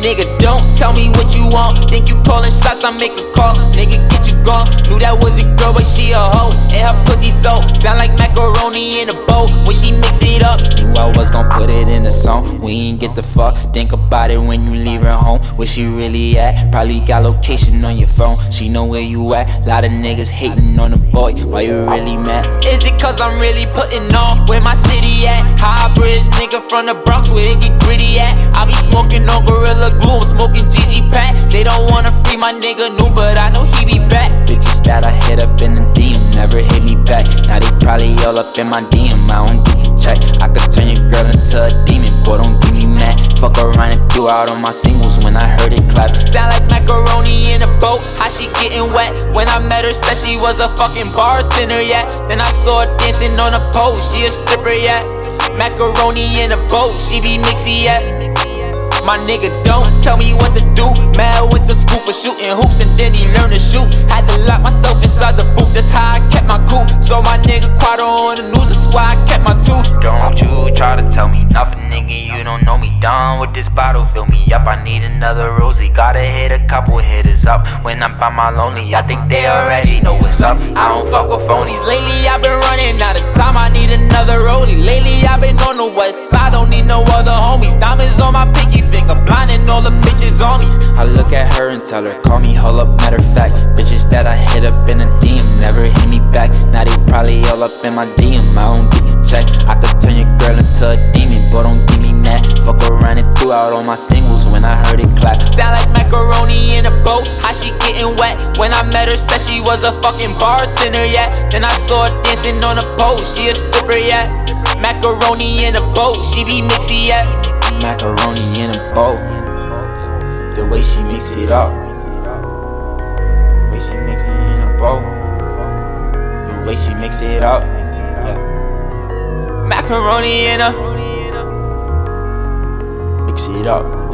Nigga, don't tell me what you want. Think you calling shots, I make a call. Nigga, get you gone. Knew that was a girl, but she a hoe. And her pussy so sound like macaroni in a bowl when she mix it up. Knew I was gon' put it in a song. We ain't get the fuck. Think about it when you leave her home. Where she really at? Probably got location on your phone. She know where you at. Lot of niggas hating on the boy. Why you really mad? Is it cause I'm really putting on where my city at? High bridge nigga from the Bronx where it get gritty at. I be smoking on Gorilla Glue, I'm smoking GG Pack. They don't wanna free my nigga new, but I know he be back. Bitches that I hit up in the DM never hit me back. Now they probably all up in my DM, I don't get the check. I could turn your girl into a demon, boy don't get me mad. Fuck around and threw out on my singles when I heard it clap. Sound like macaroni in a boat, how she getting wet? When I met her, said she was a fucking bartender, yeah. Then I saw her dancing on a pole, she a stripper, yeah. Macaroni in a boat, she be mixy, yeah. My nigga don't tell me what to do. Mad went to school for shooting hoops and then he learned to shoot. Had to lock myself inside the booth, that's how I kept my cool. So my nigga Quado on the news, that's why I kept my tooth. Don't you try to tell me nothing, nigga, you don't know me. Done with this bottle, fill me up, I need another rosy. Gotta hit a couple hitters up when I'm by my lonely. I think they already know what's up, I don't fuck with phonies. Lately I've been running out of time, I need another rollie. Lately I've been on the west side, don't need no other homies. Diamonds on my pinky finger, blinding all the bitches on me. I look at her and tell her, call me, hold up, matter of fact. Bitches that I hit up in a DM never hit me back. Now they probably all up in my DM, I don't get the check. I could turn your girl into a demon, but don't get me mad. Fuck around and threw out all my singles when I heard it clap. Sound like macaroni in a boat, how she getting wet? When I met her, said she was a fucking bartender, yeah. Then I saw her dancing on a pole, she a stripper, yeah. Macaroni in a boat, she be mixy, yeah. Macaroni in a bowl, the way she mix it up, the way she mix it in a bowl, the way she mix it up, yeah. Macaroni in a, mix it up.